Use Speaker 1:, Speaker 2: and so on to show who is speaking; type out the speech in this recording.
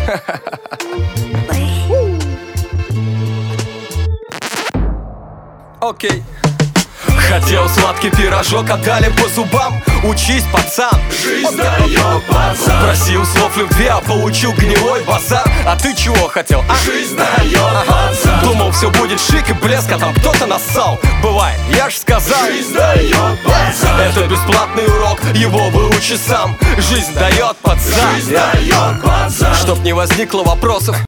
Speaker 1: Окей. Хотел сладкий пирожок, отдали по зубам. Учись, пацан,
Speaker 2: жизнь дает, пацан.
Speaker 1: Просил слов любви, а получил гнилой базар. А ты чего хотел, а?
Speaker 2: Жизнь дает, пацан.
Speaker 1: Думал, все будет шик и блеск, а там кто-то нассал. Бывает, я ж сказал.
Speaker 2: Жизнь дает, пацан.
Speaker 1: Это бесплатный урок, его выучи сам. Жизнь дает, пацан.
Speaker 2: Жизнь дает, пацан.
Speaker 1: Чтоб не возникло вопросов.